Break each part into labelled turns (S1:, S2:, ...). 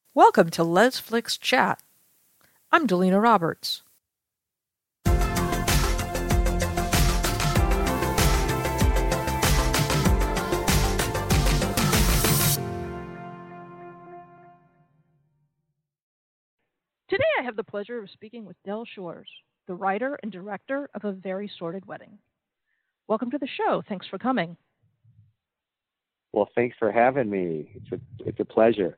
S1: Welcome to Les Flicks Chat. I'm Delina Roberts. Today I have the pleasure of speaking with Del Shores, the writer and director of A Very Sordid Wedding. Welcome to the show. Thanks for coming.
S2: Well, thanks for having me. It's a pleasure.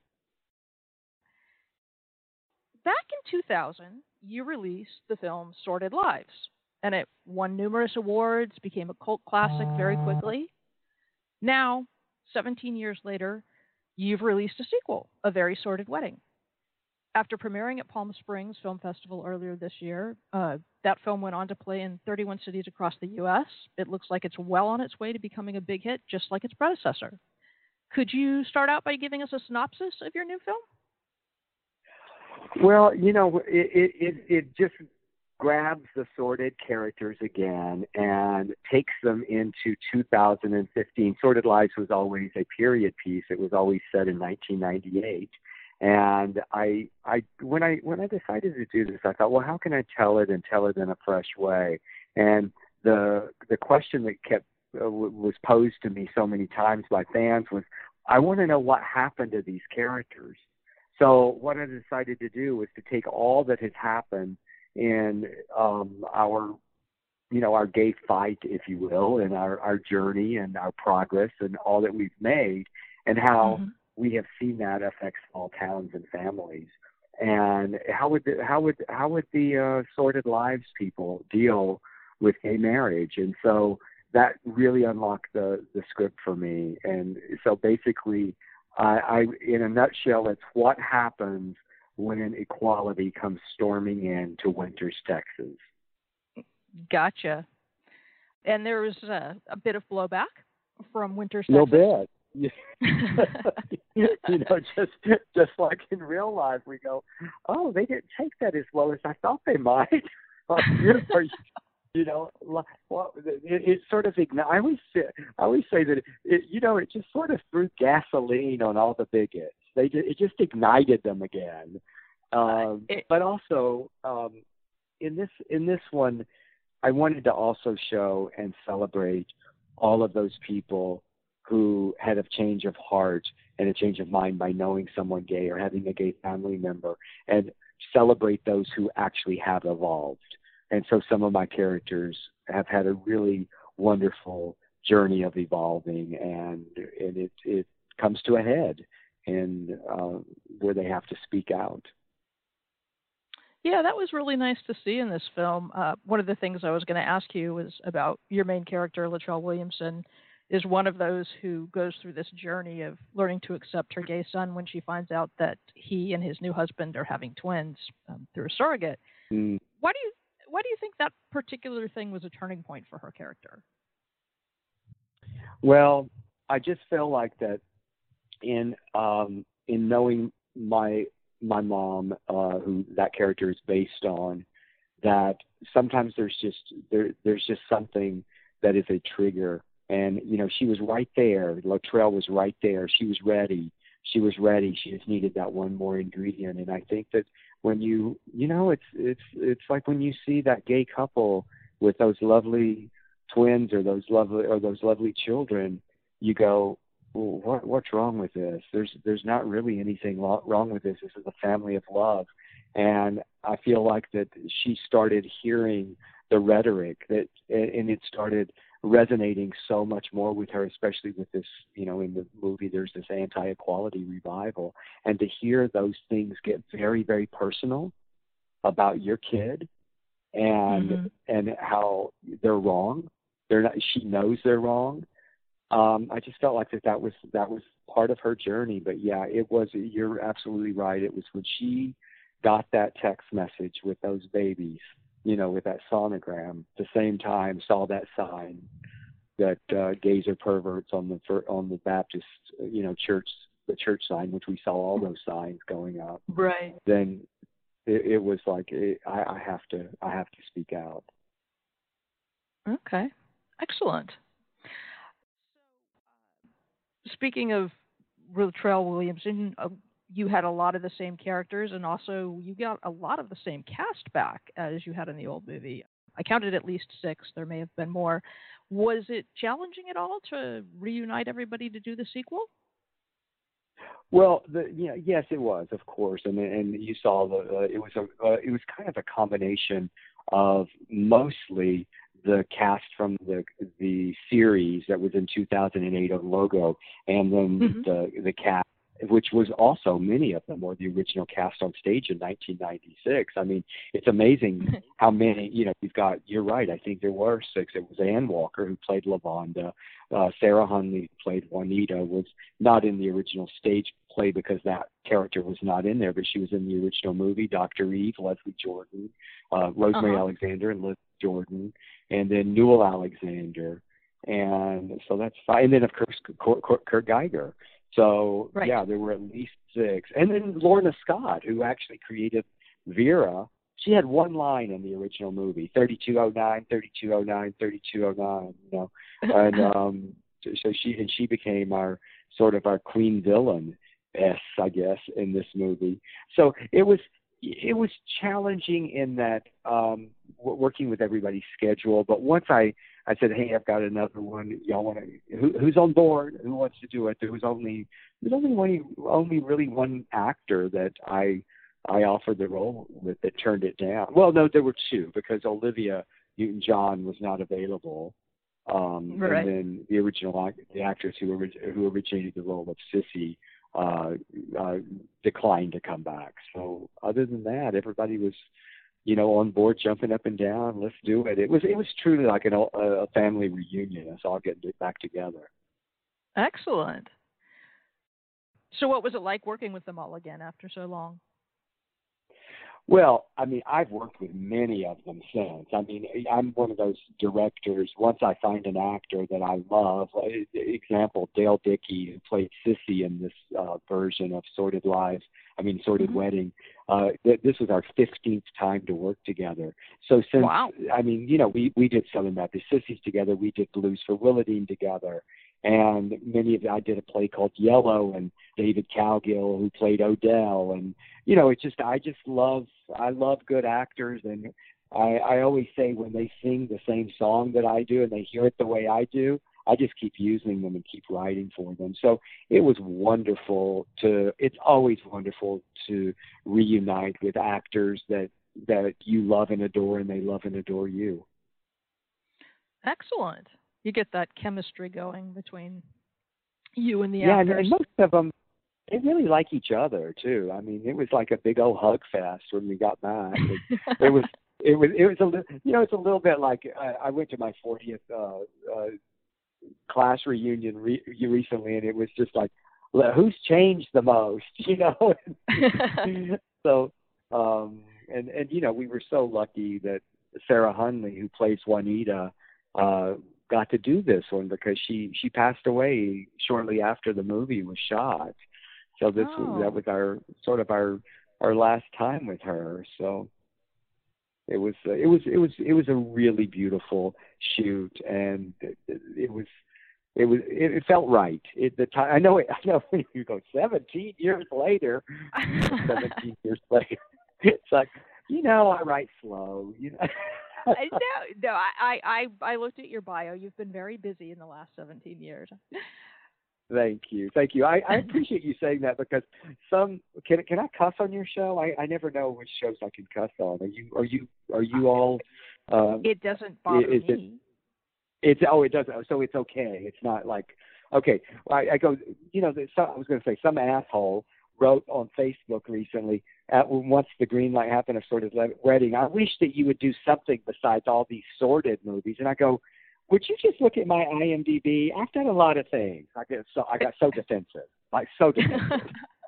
S1: Back in 2000, you released the film Sordid Lives, and it won numerous awards, became a cult classic very quickly. Now, 17 years later, you've released a sequel, A Very Sordid Wedding. After premiering at Palm Springs Film Festival earlier this year, that film went on to play in 31 cities across the U.S. It looks like it's well on its way to becoming a big hit, just like its predecessor. Could you start out by giving us a synopsis of your new film?
S2: Well, it just grabs the sordid characters again and takes them into 2015. Sordid Lives was always a period piece. It was always set in 1998. And when I decided to do this, I thought, well, how can I tell it in a fresh way? And the question that kept was posed to me so many times by fans was, I want to know what happened to these characters. So what I decided to do was to take all that has happened in our gay fight, if you will, and our journey and our progress and all that we've made, and how we have seen that affect small towns and families. And how would the Sordid Lives people deal with gay marriage? And so that really unlocked the script for me. And so basically, I in a nutshell, it's what happens when equality comes storming in to Winters, Texas.
S1: Gotcha. And there was a bit of blowback from Winters,
S2: Texas. A
S1: little
S2: bit. Just like in real life, we go, oh, they didn't take that as well as I thought they might. It sort of I always say that it just sort of threw gasoline on all the bigots. It just ignited them again. But also in this one, I wanted to also show and celebrate all of those people who had a change of heart and a change of mind by knowing someone gay or having a gay family member, and celebrate those who actually have evolved. And so some of my characters have had a really wonderful journey of evolving, and it comes to a head, and where they have to speak out.
S1: Yeah, that was really nice to see in this film. One of the things I was going to ask you was about your main character, Latrell Williamson, is one of those who goes through this journey of learning to accept her gay son when she finds out that he and his new husband are having twins through a surrogate. Why do you think that particular thing was a turning point for her character?
S2: Well, I just feel like that in knowing my mom, who that character is based on, that sometimes there's just something that is a trigger. And she was right there. Latrell was right there. She was ready. She just needed that one more ingredient. And I think that when it's like when you see that gay couple with those lovely twins or those lovely children, you go, well, what's wrong with this? There's not really anything wrong with this. This is a family of love. And I feel like that she started hearing the rhetoric and it started resonating so much more with her, especially with this, in the movie, there's this anti-equality revival. And to hear those things get very, very personal about your kid and how they're wrong. She knows they're wrong. I just felt like that was part of her journey. But yeah, it was, you're absolutely right. It was when she got that text message with those babies, with that sonogram, at the same time saw that sign that gays are perverts on the Baptist, church, the church sign, which we saw all those signs going up.
S1: Right.
S2: Then it was like, I have to speak out.
S1: Okay. Excellent. Speaking of Latrell Williamson, you had a lot of the same characters, and also you got a lot of the same cast back as you had in the old movie. I counted at least six. There may have been more. Was it challenging at all to reunite everybody to do the sequel?
S2: Well, yes, it was, of course, and you saw it was kind of a combination of mostly the cast from the series that was in 2008 on Logo, and then
S1: Hmm.
S2: the cast, which was also many of them were the original cast on stage in 1996. I mean, it's amazing how many. You've got. You're right. I think there were six. It was Ann Walker who played Lavonda. Sarah Hunley, who played Juanita, was not in the original stage play because that character was not in there, but she was in the original movie. Dr. Eve, Leslie Jordan, Rosemary
S1: Uh-huh.
S2: Alexander, and Leslie Jordan, and then Newell Alexander, and so that's fine. And then of course Kurt Geiger. So
S1: Right.
S2: yeah, there were at least six, and then Lorna Scott, who actually created Vera. She had one line in the original movie, 3209, 3209, 3209. And so she became our sort of our queen villain, I guess, in this movie. So it was challenging in that working with everybody's schedule. But once I said, hey, I've got another one. Y'all want to? Who's on board? Who wants to do it? There was only really one actor that I offered the role with that turned it down. Well, no, there were two because Olivia Newton-John was not available. And
S1: Right.
S2: then the actress who originated the role of Sissy uh, declined to come back. So other than that, everybody was, on board, jumping up and down. Let's do it. It was truly like a family reunion. Us all getting back together.
S1: Excellent. So, what was it like working with them all again after so long?
S2: Well, I mean, I've worked with many of them since. I mean, I'm one of those directors. Once I find an actor that I love, example, Dale Dickey, who played Sissy in this version of Sordid Lives, Sordid
S1: Hmm.
S2: Wedding. This was our 15th time to work together. So since,
S1: Wow.
S2: I mean, we did Southern Baptist Sissies together. We did Blues for Willadine together. And I did a play called Yellow, and David Cowgill, who played Odell, and I love good actors, and I always say when they sing the same song that I do and they hear it the way I do, I just keep using them and keep writing for them. So it's always wonderful to reunite with actors that you love and adore, and they love and adore you.
S1: Excellent. You get that chemistry going between you and the
S2: Yeah, and
S1: actors.
S2: most of them, they really like each other too. I mean, it was like a big old hug fest when we got back. It was it was it's a little bit like I went to my 40th class reunion recently, and it was just like, who's changed the most, So, and we were so lucky that Sarah Hunley, who plays Juanita, uh, got to do this one because she passed away shortly after the movie was shot. So that
S1: Oh,
S2: was our last time with her. So it was a really beautiful shoot, and it felt right. The time I know when you go 17 years later, 17 years later, it's like I write slow.
S1: no, no. I looked at your bio. You've been very busy in the last 17 years.
S2: Thank you, thank you. I appreciate you saying that because can I cuss on your show? I never know which shows I can cuss on. Are you all?
S1: It doesn't bother
S2: Is it?
S1: me.
S2: It does. So it's okay. It's not like okay. I go. I was going to say some asshole wrote on Facebook recently. Once the green light happened of Sordid Wedding, I wish that you would do something besides all these sordid movies. And I go, would you just look at my IMDb? I've done a lot of things. I got so defensive, like so defensive.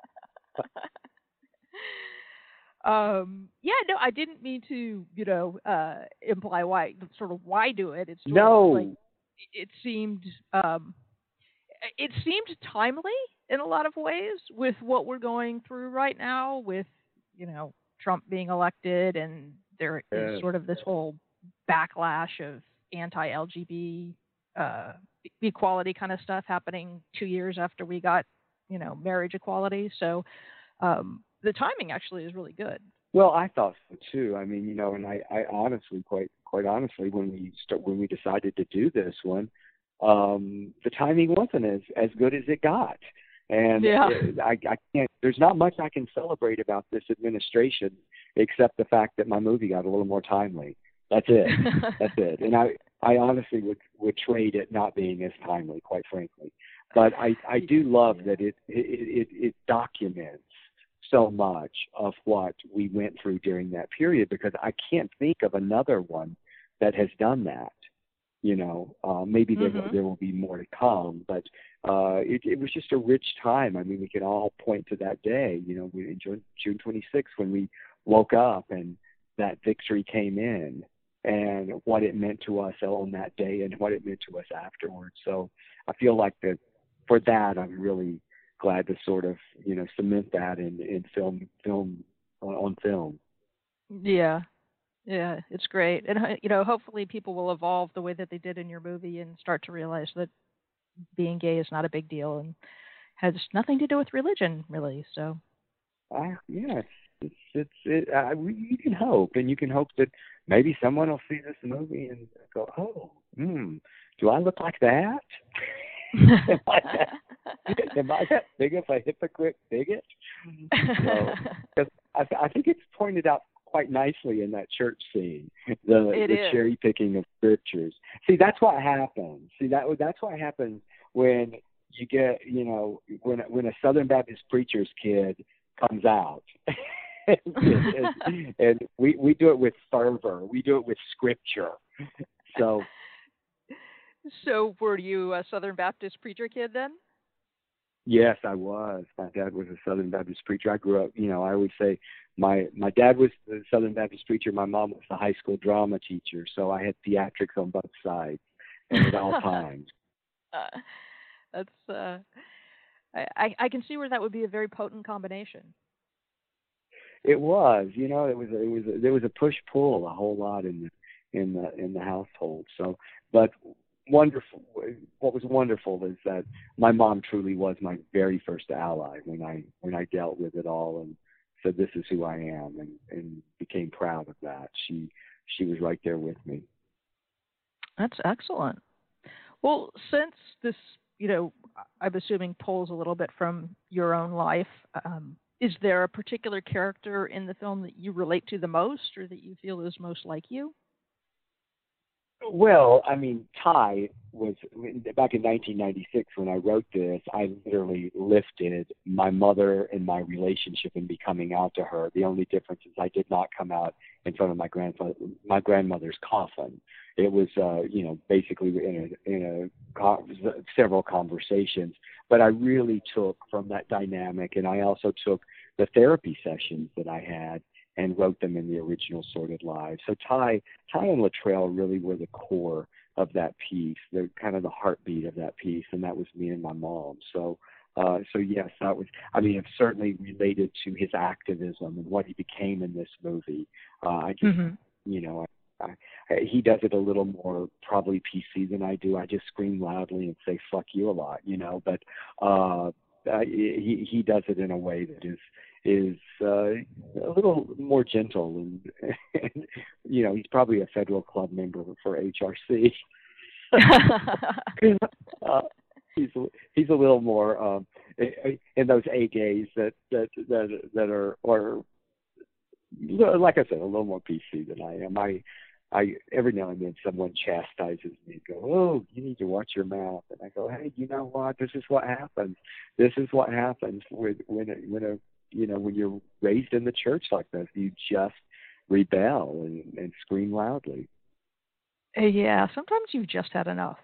S1: Yeah, no, I didn't mean to, imply why do it. It's sort of like
S2: No,
S1: it seemed, um, it seemed timely in a lot of ways with what we're going through right now with, Trump being elected, and there is
S2: uh,
S1: sort of this whole backlash of anti-LGBT equality kind of stuff happening 2 years after we got, marriage equality. So, The timing actually is really good.
S2: Well, I thought so too. I mean, and I honestly, quite honestly, when we decided to do this one, the timing wasn't as good as it got, and
S1: Yeah.
S2: I can't. There's not much I can celebrate about this administration except the fact that my movie got a little more timely. That's it. That's it. And I honestly would trade it not being as timely, quite frankly. But I do love that it documents so much of what we went through during that period, because I can't think of another one that has done that. Maybe there will be more to come, but it was just a rich time. I mean, we can all point to that day, June 26th, when we woke up and that victory came in, and what it meant to us on that day and what it meant to us afterwards. So I feel like that for that, I'm really glad to sort of, cement that in film on film.
S1: Yeah. Yeah, it's great. And hopefully people will evolve the way that they did in your movie and start to realize that being gay is not a big deal and has nothing to do with religion, really. So
S2: yeah, you can hope, and you can hope that maybe someone will see this movie and go, oh, do I look like that? Am I that big of a hypocrite bigot? Because I think it's pointed out quite nicely in that church scene, the cherry picking of scriptures. See, that's what happens. That's what happens when you get, when a Southern Baptist preacher's kid comes out. and we do it with fervor. We do it with scripture.
S1: So were you a Southern Baptist preacher kid then?
S2: Yes, I was. My dad was a Southern Baptist preacher. I grew up, I always say my dad was the Southern Baptist preacher. My mom was the high school drama teacher. So I had theatrics on both sides and at all times.
S1: That's I can see where that would be a very potent combination.
S2: It was, there was a push pull a whole lot in the household. So, but wonderful. What was wonderful is that my mom truly was my very first ally when I dealt with it all and said, this is who I am, and became proud of that. She was right there with me.
S1: That's excellent. Well, since this, I'm assuming pulls a little bit from your own life, is there a particular character in the film that you relate to the most, or that you feel is most like you?
S2: Well, I mean, Ty was, back in 1996 when I wrote this, I literally lifted my mother and my relationship and me coming out to her. The only difference is I did not come out in front of my grandmother's coffin. It was, basically in several conversations. But I really took from that dynamic, and I also took the therapy sessions that I had and wrote them in the original Sordid Lives. So Ty and Latrell really were the core of that piece. They're kind of the heartbeat of that piece, and that was me and my mom. So yes, that was. I mean, it's certainly related to his activism and what he became in this movie. I just, he does it a little more probably PC than I do. I just scream loudly and say "fuck you" a lot, But he does it in a way that is a little more gentle, and he's probably a federal club member for HRC. He's a little more in those A gays that are, or like I said, a little more PC than I am. I every now and then someone chastises me and go, "Oh, you need to watch your mouth," and I go, "Hey, you know what? This is what happens. This is what happens when you're raised in the church like this. You just rebel and scream loudly."
S1: Yeah, sometimes you've just had enough,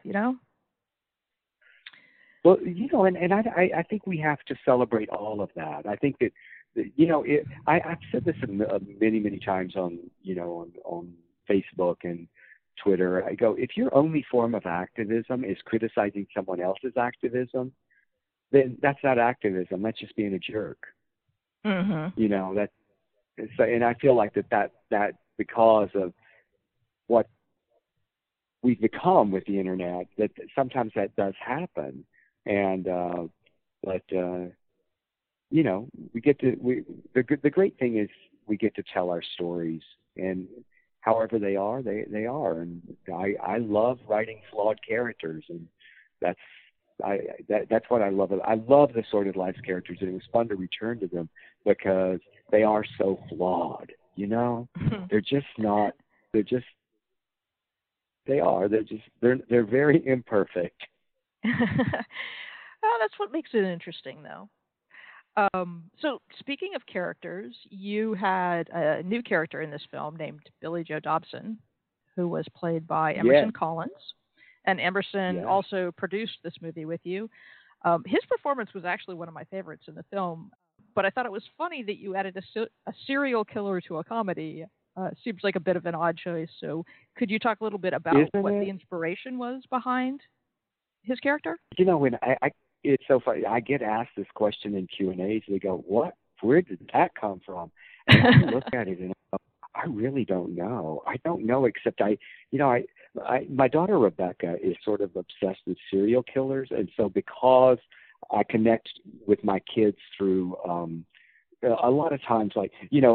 S2: Well, and I think we have to celebrate all of that. I think that, I've said this many, many times on Facebook and Twitter. I go, if your only form of activism is criticizing someone else's activism, then that's not activism. That's just being a jerk.
S1: Mm-hmm.
S2: And I feel like that because of what we've become with the internet, that sometimes that does happen. And but we get to the great thing is we get to tell our stories, and however they are, they are. And I love writing flawed characters, and that's that's what I love. I love the Sordid Lives characters, and it was fun to return to them because they are so flawed. They're just not. They're just. They are. They're very imperfect.
S1: Well, that's what makes it interesting, though. So, speaking of characters, you had a new character in this film named Billy Joe Dobson, who was played by Emerson
S2: Yes.
S1: Collins. And Emerson
S2: Yes.
S1: also produced this movie with you. His performance was actually one of my favorites in the film, but I thought it was funny that you added a serial killer to a comedy. Seems like a bit of an odd choice. So, could you talk a little bit about
S2: Isn't
S1: what
S2: it?
S1: the inspiration was behind his character?
S2: When I it's so funny. I get asked this question in Q&As. They go, "What? Where did that come from?" And I look at it and I go, I really don't know. I don't know, except my daughter Rebecca is sort of obsessed with serial killers, and so because I connect with my kids through a lot of times, like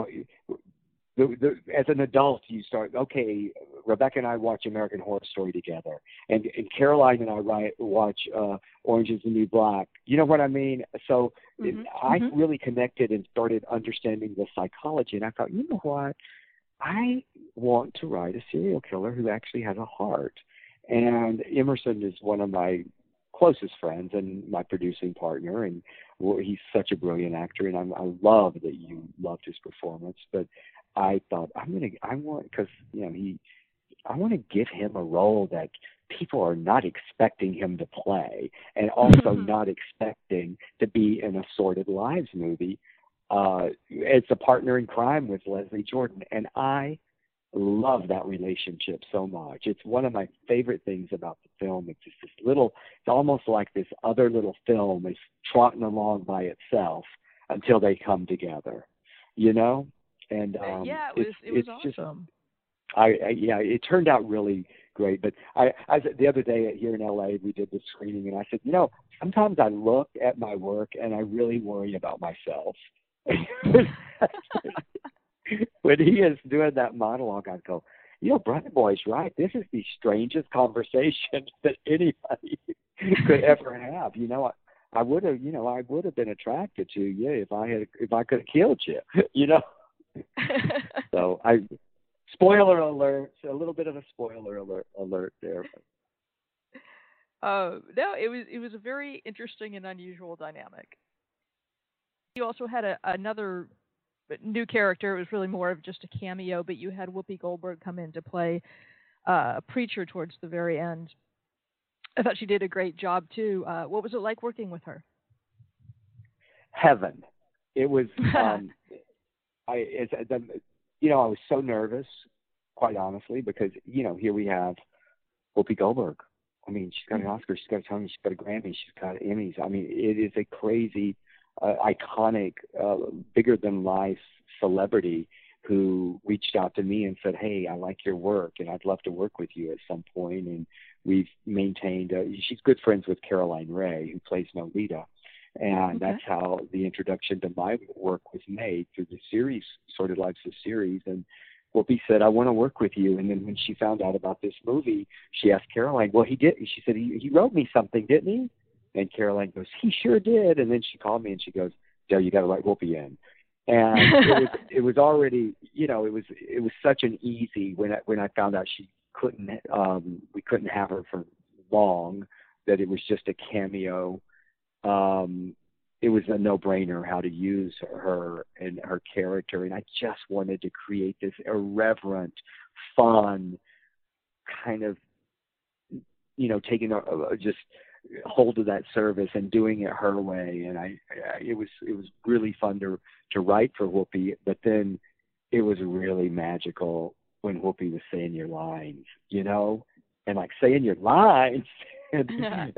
S2: as an adult, you start, okay, Rebecca and I watch American Horror Story together, and Caroline and I watch Orange is the New Black. You know what I mean? So I really connected and started understanding the psychology, and I thought, you know what? I want to write a serial killer who actually has a heart. And Emerson is one of my closest friends and my producing partner, and he's such a brilliant actor, and I love that you loved his performance. But I thought I want to give him a role that people are not expecting him to play, and also not expecting to be in a Sordid Lives movie. It's a partner in crime with Leslie Jordan, and I love that relationship so much. It's one of my favorite things about the film. It's just it's almost like this other little film is trotting along by itself until they come together, And
S1: yeah, it was awesome.
S2: It turned out really great. But I the other day here in LA, we did the screening, and I said, sometimes I look at my work and I really worry about myself. When he is doing that monologue, I go, Brother Boy's right. This is the strangest conversation that anybody could ever have. I would have been attracted to you if I could have killed you. So spoiler alert, a little bit of a spoiler alert there.
S1: No, it was a very interesting and unusual dynamic. You also had another new character. It was really more of just a cameo, but you had Whoopi Goldberg come in to play a preacher towards the very end. I thought she did a great job too. What was it like working with her?
S2: Heaven. It was. I was so nervous, quite honestly, because here we have Whoopi Goldberg. I mean, she's got an Oscar, she's got a Tony, she's got a Grammy, she's got Emmys. I mean, it is a crazy, iconic, bigger than life celebrity who reached out to me and said, "Hey, I like your work, and I'd love to work with you at some point." And we've maintained. She's good friends with Caroline Rhea, who plays Nolita. And that's how the introduction to my work was made, through the series, Sordid Lives, the series. And Whoopi said, "I want to work with you." And then when she found out about this movie, she asked Caroline, "Well, he did." She said, he wrote me something, didn't he? And Caroline goes, "He sure did." And then she called me and she goes, "Joe, you got to write Whoopi in." And it was already, it was such an easy, when I found out we couldn't have her for long, that it was just a cameo. It was a no-brainer how to use her and her character, and I just wanted to create this irreverent, fun kind of, taking just hold of that service and doing it her way. And it was really fun to write for Whoopi, but then it was really magical when Whoopi was saying your lines, and like saying your lines, and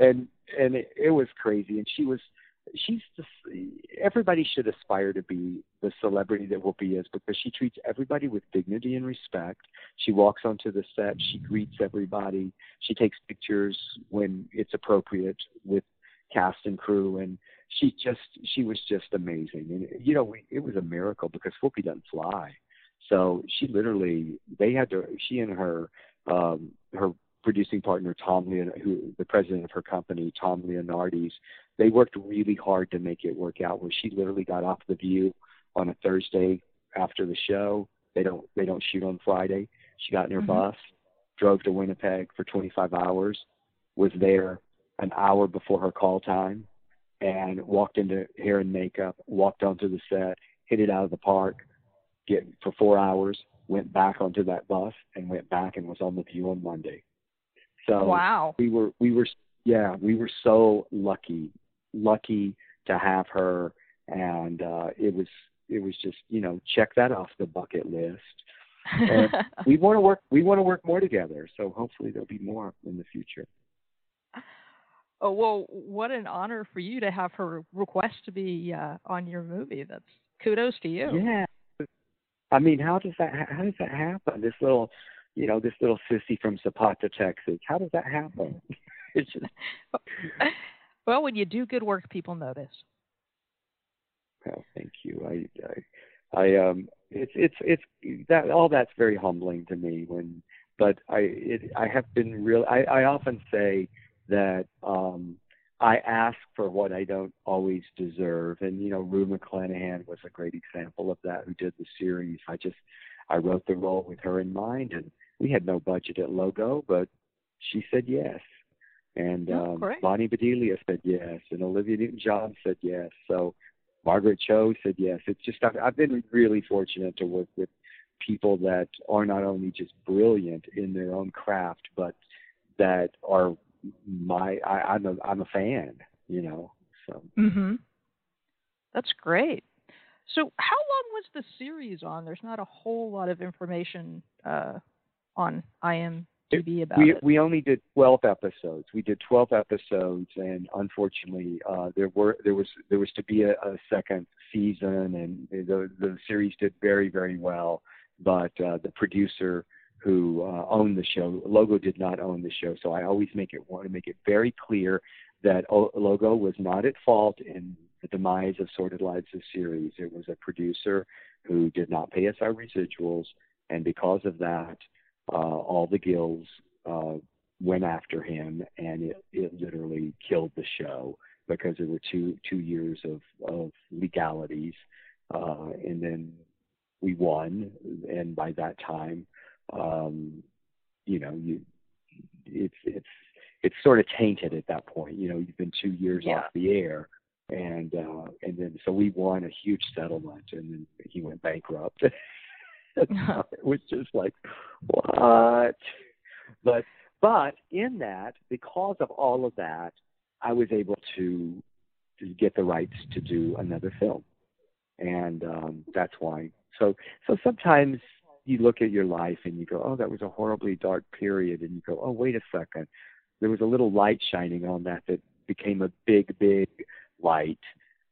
S2: it was crazy. And she's just, everybody should aspire to be the celebrity that Whoopi is, because she treats everybody with dignity and respect. She walks onto the set, she greets everybody, she takes pictures when it's appropriate with cast and crew, and she was just amazing. And it was a miracle because Whoopi doesn't fly, so she and her producing partner who the president of her company, Tom Leonardes, they worked really hard to make it work out. Where she literally got off the View on a Thursday after the show. They don't shoot on Friday. She got in her bus, drove to Winnipeg for 25 hours, was there an hour before her call time, and walked into hair and makeup, walked onto the set, hit it out of the park, for 4 hours, went back onto that bus, and went back and was on the View on Monday. So
S1: wow,
S2: we were so lucky to have her, and it was just, check that off the bucket list. And we want to work more together, so hopefully there'll be more in the future.
S1: Oh, well, what an honor for you to have her request to be on your movie. That's kudos to you.
S2: Yeah. I mean, how does that happen? This little sissy from Zapata, Texas. How does that happen? It's just...
S1: Well, when you do good work, people notice.
S2: Well, thank you. It's that all that's very humbling to me. But I have been real. I often say that I ask for what I don't always deserve, and Rue McClanahan was a great example of that, who did the series. I wrote the role with her in mind, and we had no budget at Logo, but she said yes, and Bonnie Bedelia said yes, and Olivia Newton-John said yes. So Margaret Cho said yes. It's just I've been really fortunate to work with people that are not only just brilliant in their own craft, but that are I'm a fan, So.
S1: That's great. So how long was the series on? There's not a whole lot of information on IMDb about it.
S2: We only did 12 episodes. We did 12 episodes, and unfortunately, there was to be a second season, and the series did very, very well. But the producer who owned the show, Logo did not own the show, so I always want to make it very clear that Logo was not at fault in the demise of Sordid Lives, the series. It was a producer who did not pay us our residuals, and because of that, all the guilds went after him, and it literally killed the show because there were two years of legalities, and then we won, and by that time, it's sort of tainted at that point. You've been 2 years off the air, and then so we won a huge settlement, and then he went bankrupt. It was just like, what? But in that, because of all of that, I was able to get the rights to do another film, and that's why. So sometimes you look at your life and you go, oh, that was a horribly dark period, and you go, oh, wait a second, there was a little light shining on that became a big, big light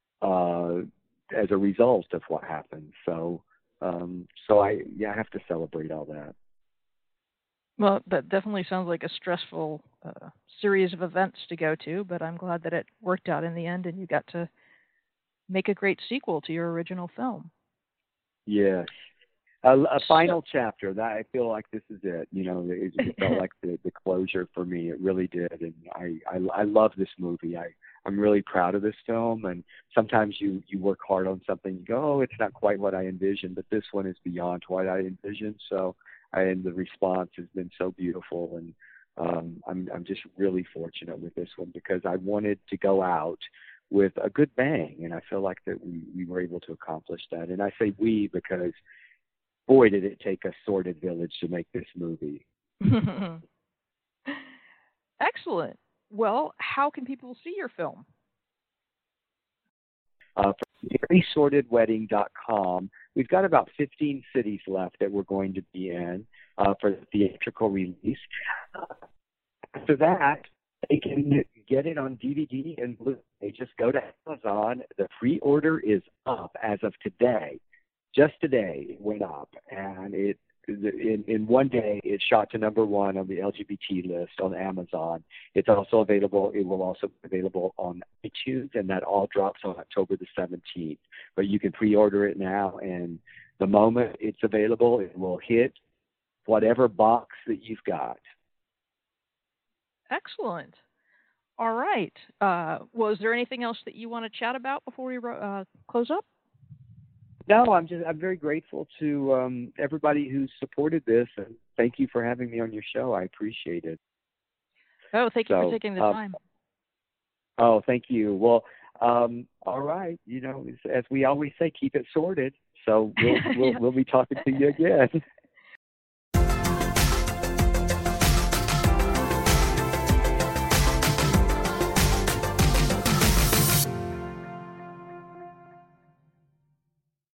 S2: as a result of what happened. So I have to celebrate all that.
S1: Well, that definitely sounds like a stressful series of events to go to, but I'm glad that it worked out in the end and you got to make a great sequel to your original film.
S2: Yes. A final chapter. That I feel like this is it. It felt like the closure for me. It really did, and I love this movie. I'm really proud of this film. And sometimes you work hard on something, you go, oh, it's not quite what I envisioned, but this one is beyond what I envisioned. And the response has been so beautiful, and I'm just really fortunate with this one because I wanted to go out with a good bang, and I feel like that we were able to accomplish that. And I say we because, boy, did it take a sordid village to make this movie.
S1: Excellent. Well, how can people see your film?
S2: For VerySordidWedding.com, we've got about 15 cities left that we're going to be in for the theatrical release. After that, they can get it on DVD and Blu-ray. Just go to Amazon. The pre-order is up as of today. Just today it went up, and in one day it shot to number one on the LGBT list on Amazon. It's also available. It will also be available on iTunes, and that all drops on October the 17th. But you can pre-order it now, and the moment it's available, it will hit whatever box that you've got.
S1: Excellent. All right. Well, is there anything else that you want to chat about before we close up?
S2: No, I'm very grateful to everybody who's supported this, and thank you for having me on your show. I appreciate it.
S1: Oh, thank you for taking the time.
S2: Oh, thank you. Well, all right. You know, as we always say, keep it sorted. So we'll be talking to you again.